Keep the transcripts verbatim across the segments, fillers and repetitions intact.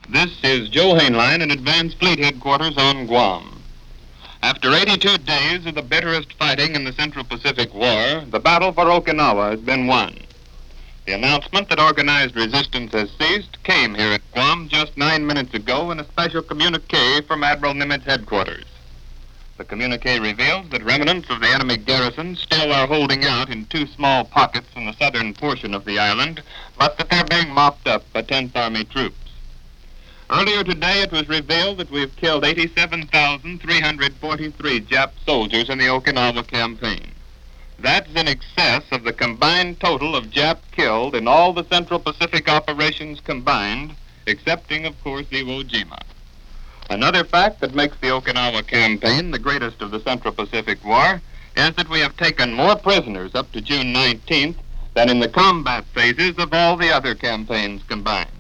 This is Joe Hainline in Advanced Fleet Headquarters on Guam. After eighty-two days of the bitterest fighting in the Central Pacific War, the battle for Okinawa has been won. The announcement that organized resistance has ceased came here at Guam just nine minutes ago in a special communique from Admiral Nimitz headquarters. The communique reveals that remnants of the enemy garrison still are holding out in two small pockets in the southern portion of the island, but that they're being mopped up by tenth Army troops. Earlier today, it was revealed that we've killed eighty-seven thousand three hundred forty-three Jap soldiers in the Okinawa campaign. That's in excess of the combined total of Jap killed in all the Central Pacific operations combined, excepting, of course, Iwo Jima. Another fact that makes the Okinawa campaign the greatest of the Central Pacific War is that we have taken more prisoners up to June nineteenth than in the combat phases of all the other campaigns combined.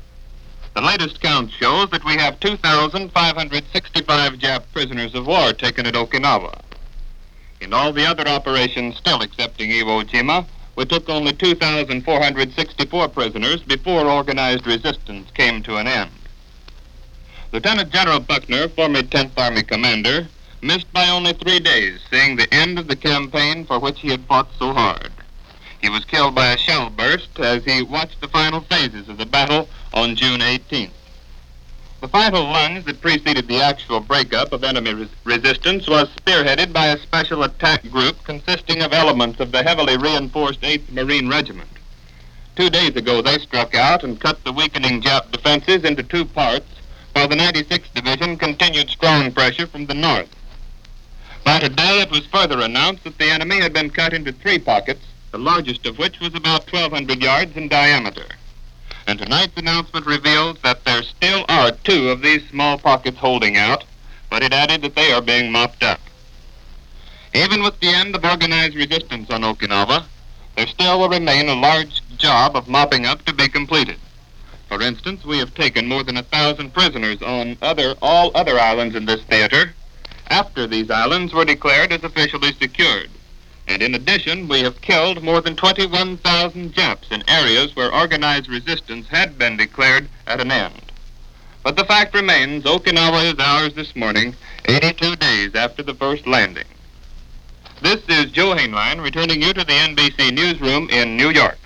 The latest count shows that we have two thousand five hundred sixty-five Jap prisoners of war taken at Okinawa. In all the other operations, still excepting Iwo Jima, we took only two thousand four hundred sixty-four prisoners before organized resistance came to an end. Lieutenant General Buckner, former tenth Army commander, missed by only three days, seeing the end of the campaign for which he had fought so hard. He was killed by a shell burst as he watched the final phases of the battle on June eighteenth. The final lunge that preceded the actual breakup of enemy res- resistance was spearheaded by a special attack group consisting of elements of the heavily reinforced eighth Marine Regiment. Two days ago, they struck out and cut the weakening Jap defenses into two parts, while the ninety-sixth Division continued strong pressure from the north. By today, it was further announced that the enemy had been cut into three pockets, the largest of which was about twelve hundred yards in diameter. And tonight's announcement reveals that there still are two of these small pockets holding out, but it added that they are being mopped up. Even with the end of organized resistance on Okinawa, there still will remain a large job of mopping up to be completed. For instance, we have taken more than a thousand prisoners on other all other islands in this theater after these islands were declared as officially secured. And in addition, we have killed more than twenty-one thousand Japs in areas where organized resistance had been declared at an end. But the fact remains, Okinawa is ours this morning, eighty-two days after the first landing. This is Joe Hainline returning you to the N B C newsroom in New York.